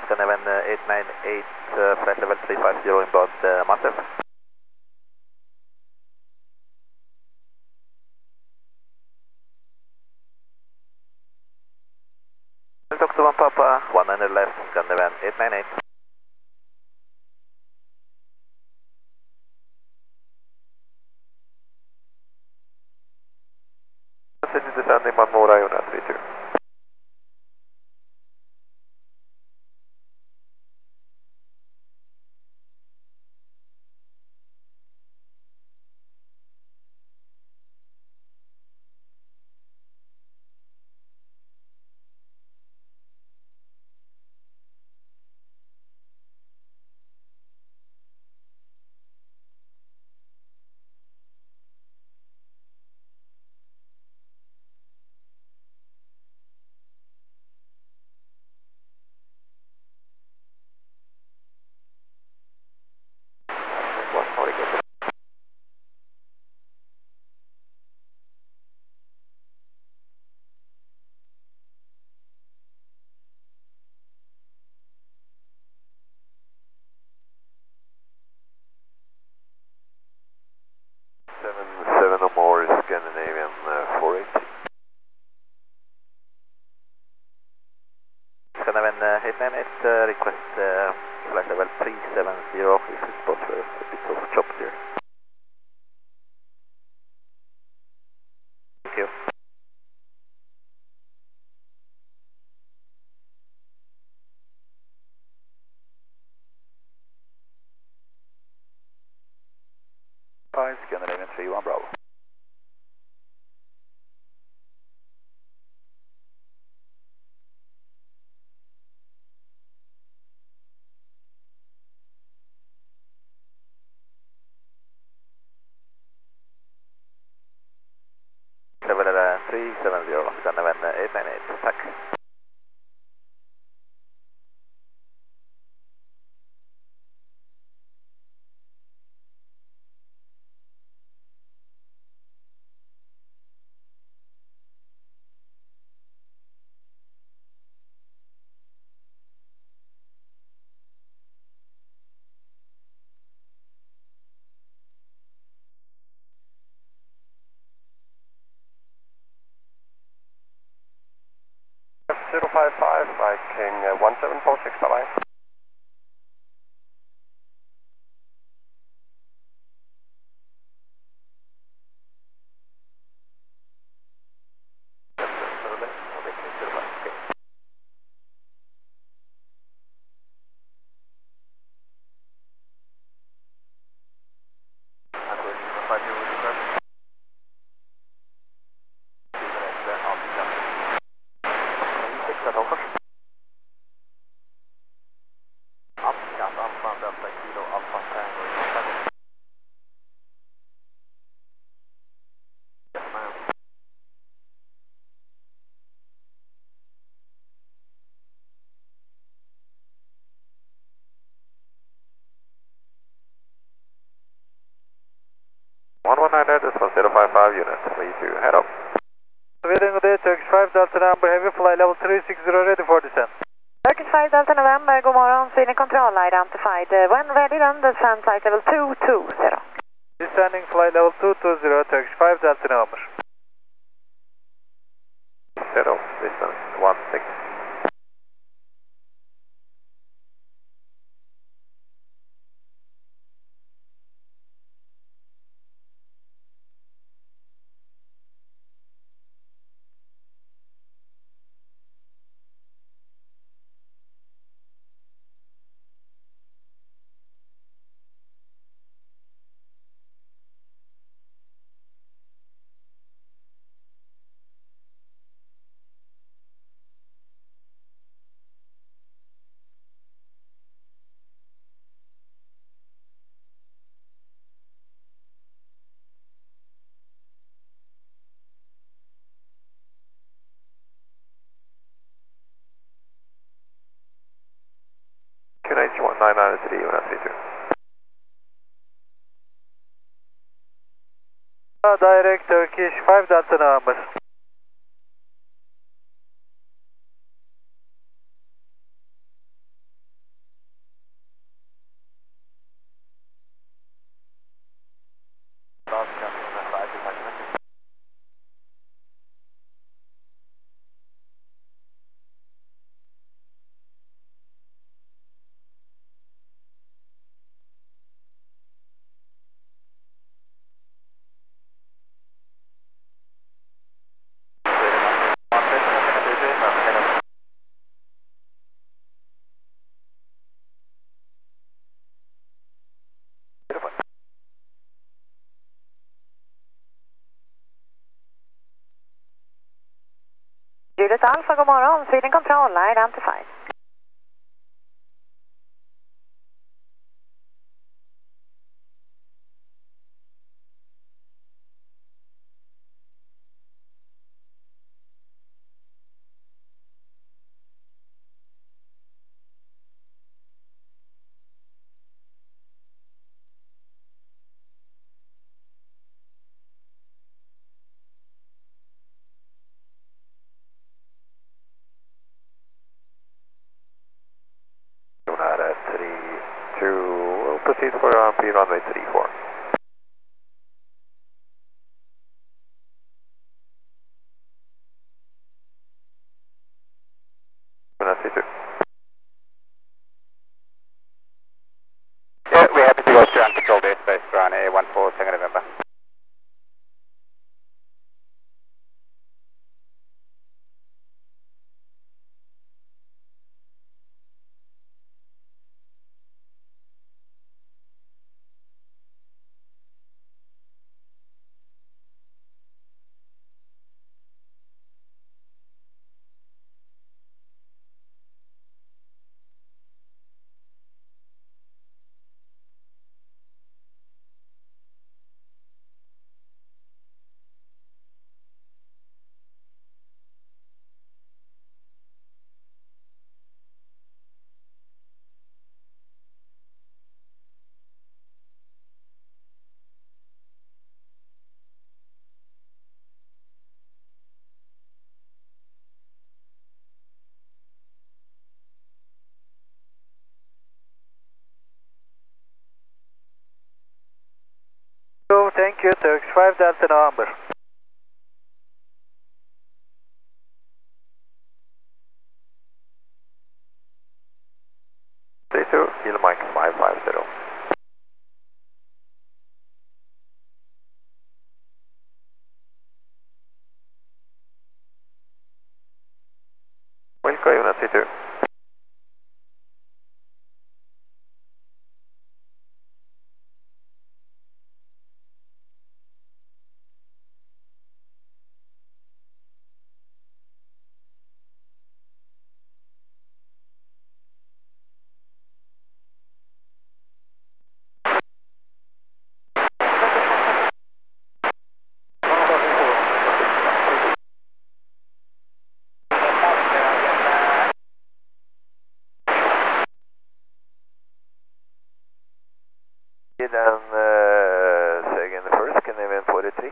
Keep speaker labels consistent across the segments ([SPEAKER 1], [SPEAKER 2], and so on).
[SPEAKER 1] Scandinavian 898, flight level 350 inbound Master. Talk to 1 Papa, 100 left, Scandinavian 898. Descending Manmora, unit 32. Seven or more Scandinavian 480. Scandinavian 898, request flight level 370 if it's possible, a bit of chop there. Thank you. Fine, Scandinavian 31 Bravo. Level 370, Scandinavian 898, tack.
[SPEAKER 2] F055, Viking 1746, bye-bye. This is 1055 unit, 32, head up.
[SPEAKER 3] Sweden good day, Turkish 5 Delta November, heavy flight level 360 ready for descent.
[SPEAKER 4] Turkish 5 Delta November, god morgon, Sweden control identified. When ready then, descend flight level 220.
[SPEAKER 3] Descending flight level 220, Turkish 5 Delta November.
[SPEAKER 1] Zero, distance 16. QNH 1993, unit 32.
[SPEAKER 3] Direct Turkish 5 Delta November.
[SPEAKER 4] Juliet Alpha, god morgon. Sweden Control, identified.
[SPEAKER 2] Sonata 32, we'll proceed for RMP runway 34. Sonata 32. Yeah, we're happy to go to uncontrolled airspace, runway 14, Tango November.
[SPEAKER 3] Thank you, Turkish 5 Delta November.
[SPEAKER 2] Two, Kilo Mike 550. Wilco, Unit C2. Then, second first, can I 43?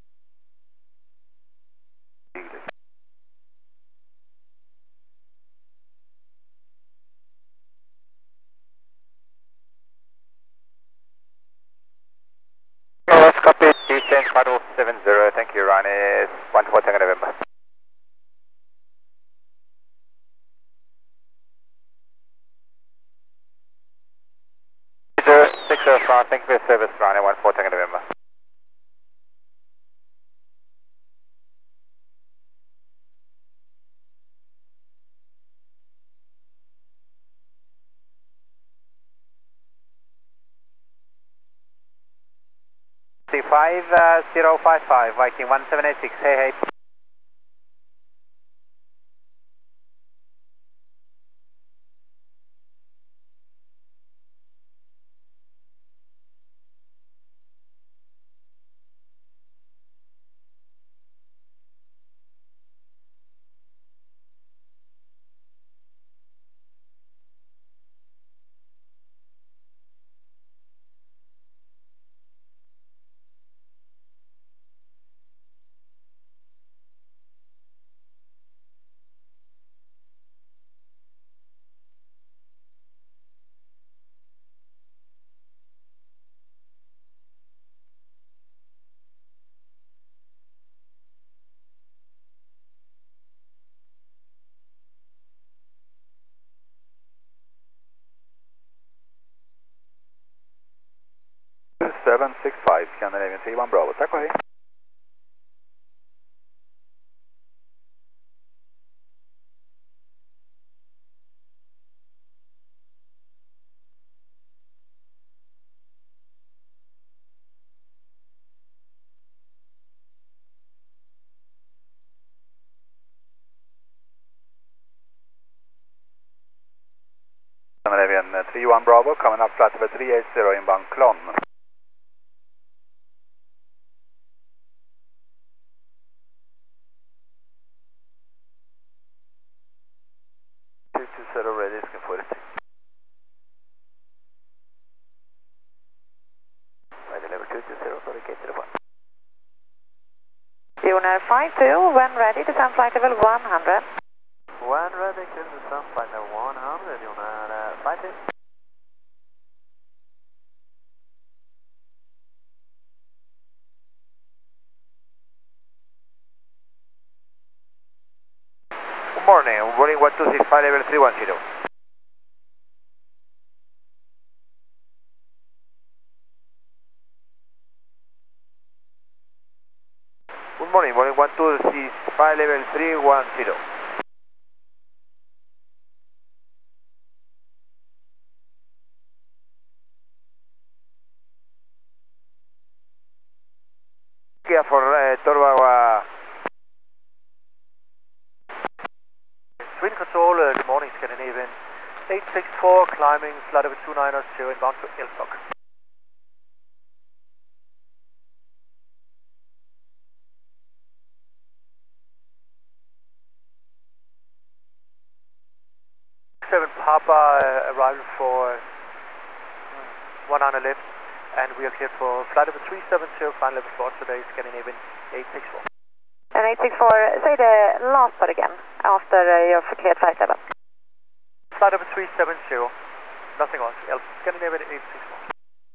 [SPEAKER 2] Let's copy, descent 5070, thank you, runway 14, Tango November. 60 France, thank you for your service, runway 14, Tango November.
[SPEAKER 3] C5055, Viking 1786, hey.
[SPEAKER 1] Scandinavian 31 Bravo, tack och hej.
[SPEAKER 2] 31 Bravo, coming up flight level 380 inbound Clon.
[SPEAKER 1] Ready, ska få det. Ready level 220, sorry, gate to the one.
[SPEAKER 4] Unit 52, when ready, descend flight level 100.
[SPEAKER 1] When ready, clear to descend flight level 100, Unit 52.
[SPEAKER 2] Good morning, running 1265 level 310. Good morning, running 1265 level 310. Kia for Torbawa.
[SPEAKER 3] Wind control, good morning, Scandinavian. 864, climbing flight level 290, inbound to Elstock. Seven Papa, arrival for 100 left, and we are cleared for flight level 370, final level 4 today, Scandinavian 864.
[SPEAKER 4] And 864, say the last part again, after your cleared flight level.
[SPEAKER 3] Flight level 370, nothing else, Scandinavian 864.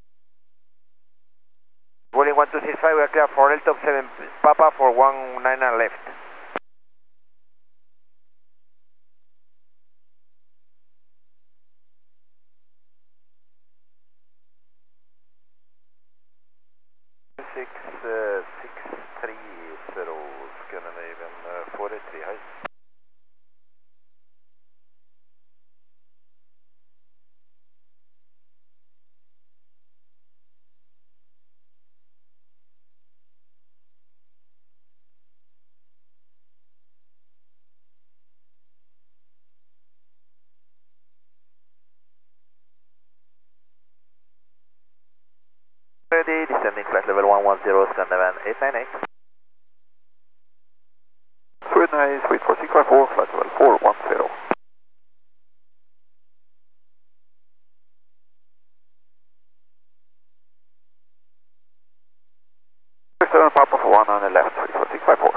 [SPEAKER 2] Rolling 1265, we are clear for L-top 7 Papa for 199 left.
[SPEAKER 1] Six 630, Scandinavian 43, height. Ready, descending flight level 110, Scandinavian 898.
[SPEAKER 2] Sweden is Sweet 4654, flight level 410. Seven Papa for 1 on the left, 34654.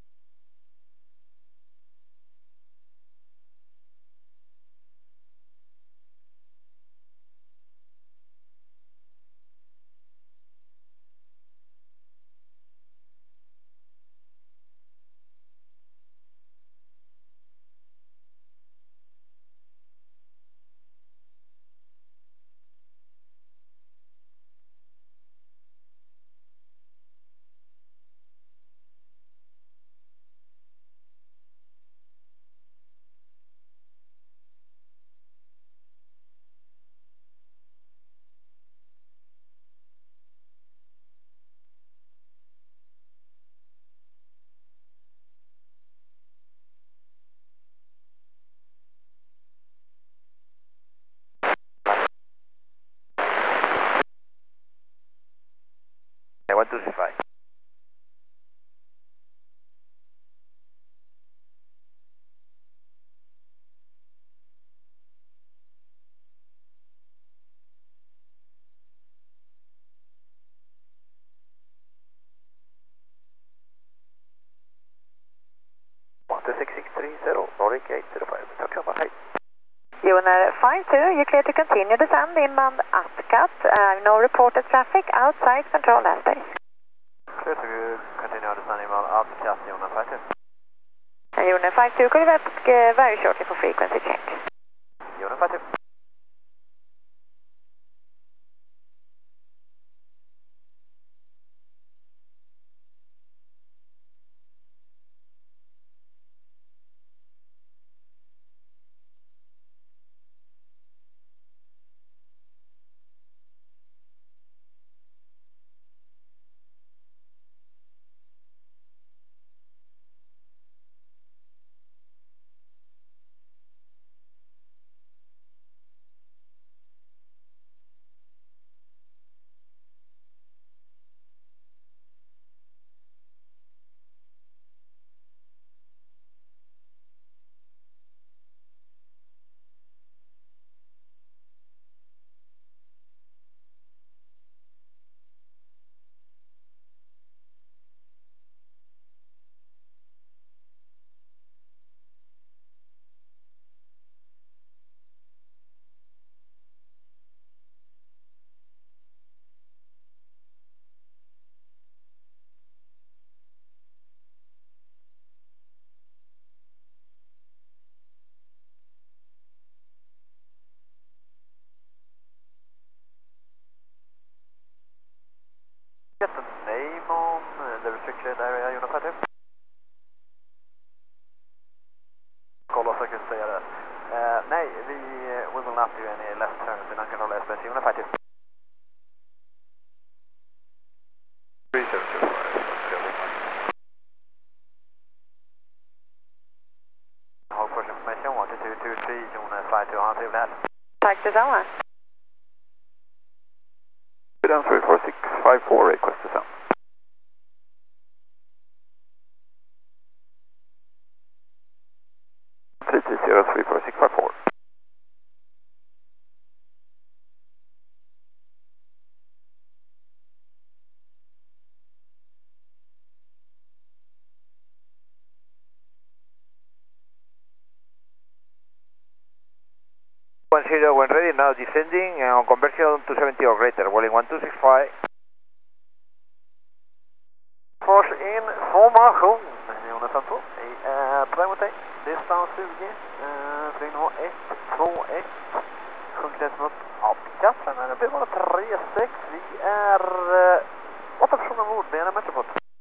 [SPEAKER 2] Yeah, 1265. Nordic 805, touch off, height.
[SPEAKER 4] Unit 52, you're clear to continue descend inbound Ascat. No reported traffic outside control airspace.
[SPEAKER 1] Clear to continue descend inbound Ascat, Unit 52.
[SPEAKER 4] And Unit 52, could you back very shortly for frequency change?
[SPEAKER 1] Unit 52.
[SPEAKER 3] will not do any left turns in uncontrolled airspace. Unify 2.
[SPEAKER 2] 3705,
[SPEAKER 3] Hold push information 12223, Unify 2, on to that.
[SPEAKER 4] Tack detsamma.
[SPEAKER 2] Sweden 34654, request descent. Zero 34654.
[SPEAKER 3] When ready, now descending on conversion to 70 or greater, Welling 1265. Force in formation, Jonathan 2. Primote, distans 20, trinnivå 121, sjunkläsen upp, avkast, men det blir bara 36, vi är 8 personer ombord med en Metropod.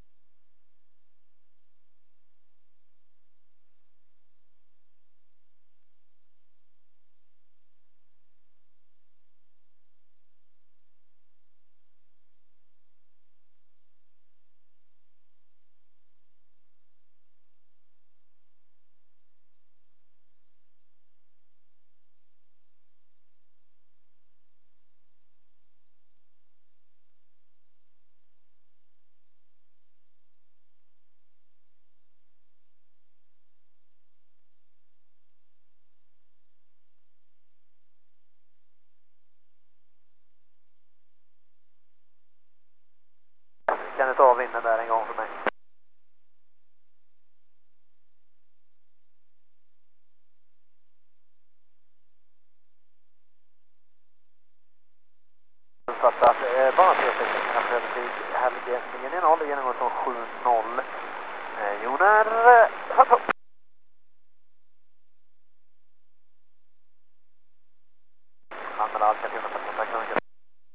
[SPEAKER 3] Kan du ta vinden där en gång för mig? Fattat. Bana 36, kanske över tid. Helge 990, genomgång som 70. Jonar, fattat. Anmäla allt, kan du tack så mycket.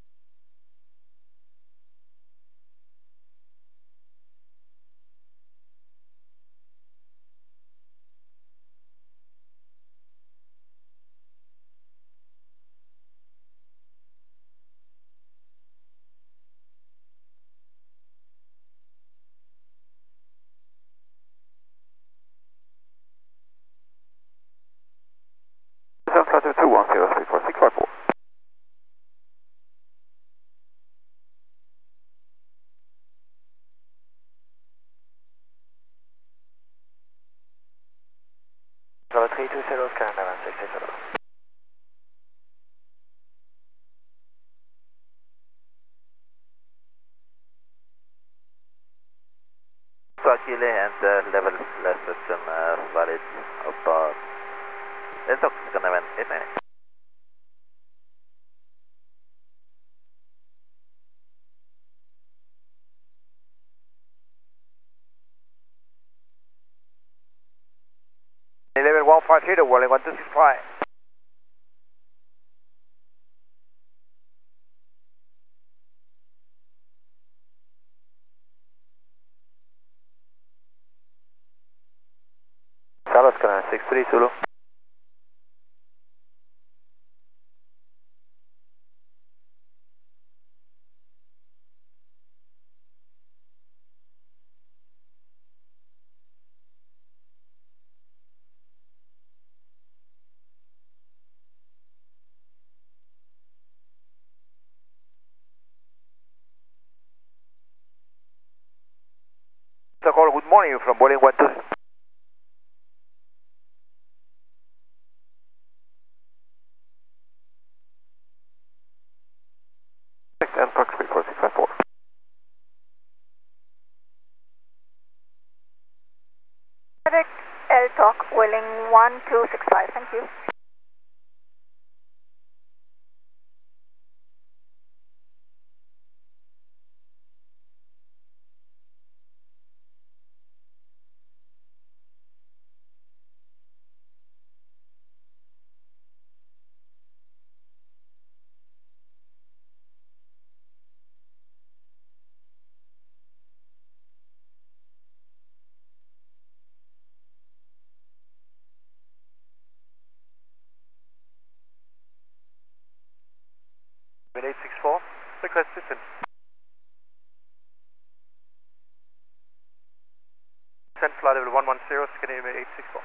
[SPEAKER 2] Flight 210 34654.
[SPEAKER 3] Bravo 320, Skyline 9660.
[SPEAKER 1] Chile and level less system valid above. It's gonna win, isn't it?
[SPEAKER 3] Level 150, Welling 1265. Dallas, Skyline 63, Zulu. Good morning from Welling 1265.
[SPEAKER 2] And Park 34654.
[SPEAKER 5] Air Talk, Welling 1265, thank you.
[SPEAKER 3] level 110, Scandinavia 864.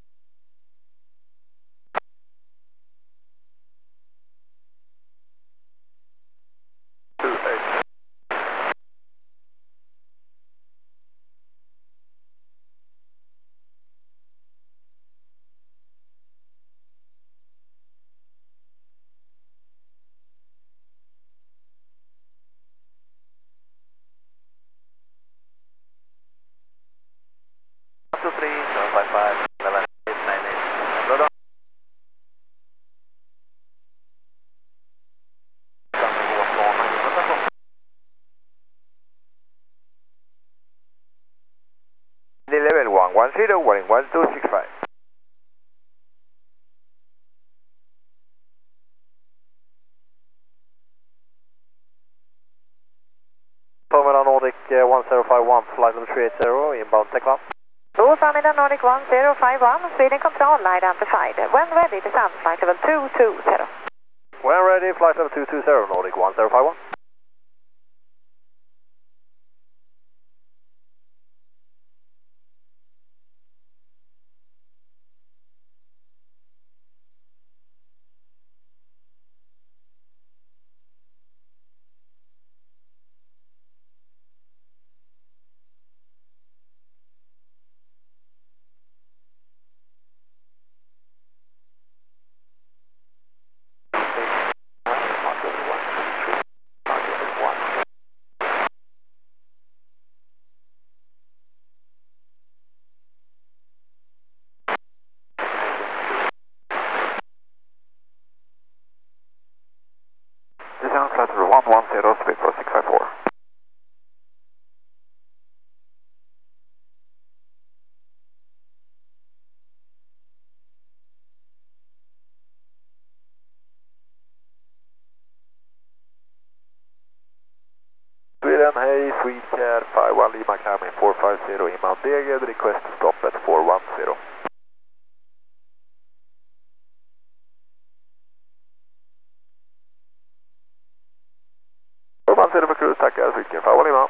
[SPEAKER 2] Level 110, warning 1265.
[SPEAKER 3] Tomera Nordic 1051, flight number 380, inbound takeoff.
[SPEAKER 4] Tomera Nordic 1051, Sweden control identified. When ready, descend flight level 220.
[SPEAKER 3] When ready, flight level 220, Nordic 1051.
[SPEAKER 2] Descend flight level 110, speed for 654.
[SPEAKER 3] Sweden, hey, Sweetcare 51 Lima coming 450 inbound Deged, request to stop at 410. 410 för cruise, tackar, Sweetcare 51 Lima.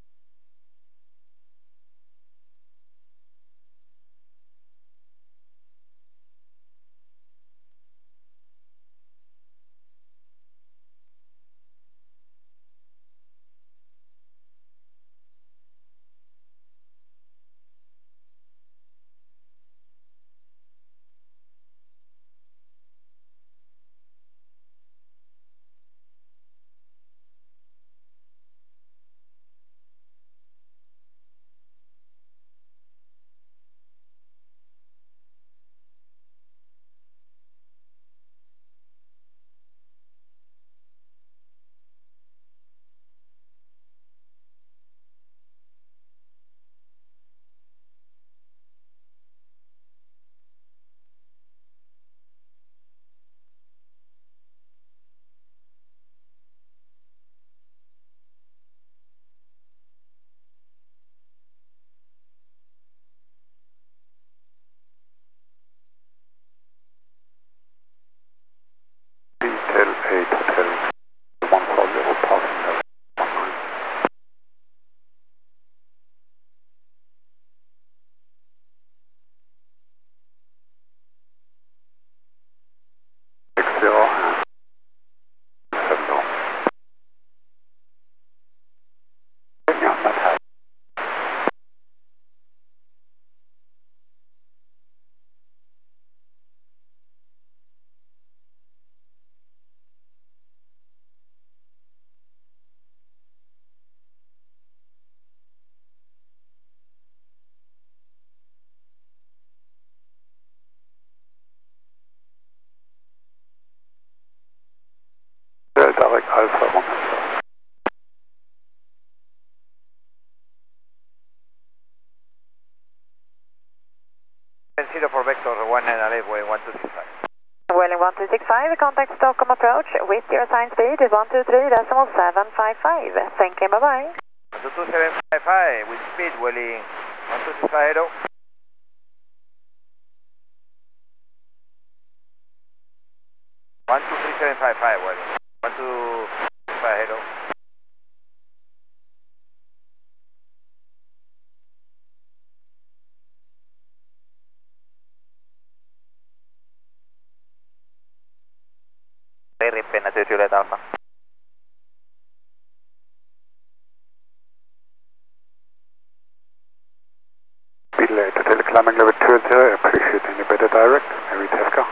[SPEAKER 2] Direct Alpha 1.
[SPEAKER 3] Zero for Vector 198, Welling 1265.
[SPEAKER 4] Welling 1265, contact Stockholm approach with your assigned speed is 123.755. Thank you, bye-bye.
[SPEAKER 3] 12755 with speed, Welling 1265. 123.755, Welling 1265.
[SPEAKER 1] Juliet Alpha.
[SPEAKER 2] Speedlate, Hotel climbing level 20, appreciate any better direct, maybe Tesco.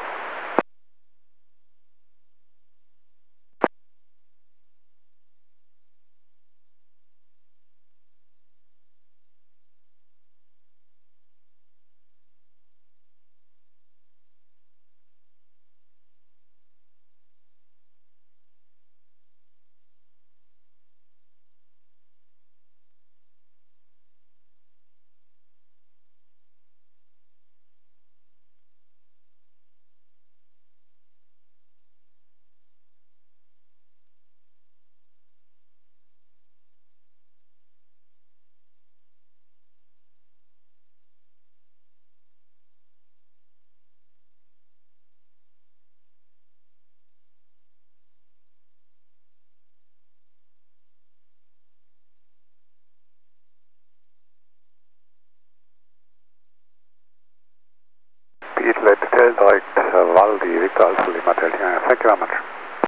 [SPEAKER 2] Speedlate, Hotel direct, Valdi, Victor Alpha Lima Delta. Thank you very much.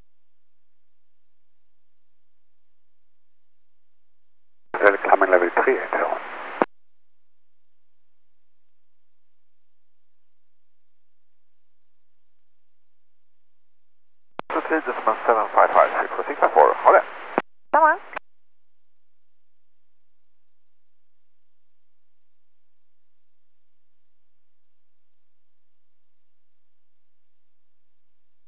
[SPEAKER 2] Hotel climbing level 380.
[SPEAKER 3] Tid som en 755 664. Ha det.
[SPEAKER 4] Samma.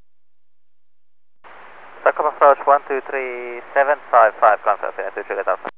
[SPEAKER 1] Stockholm approach 123 755, confirm to Juliet Alpha.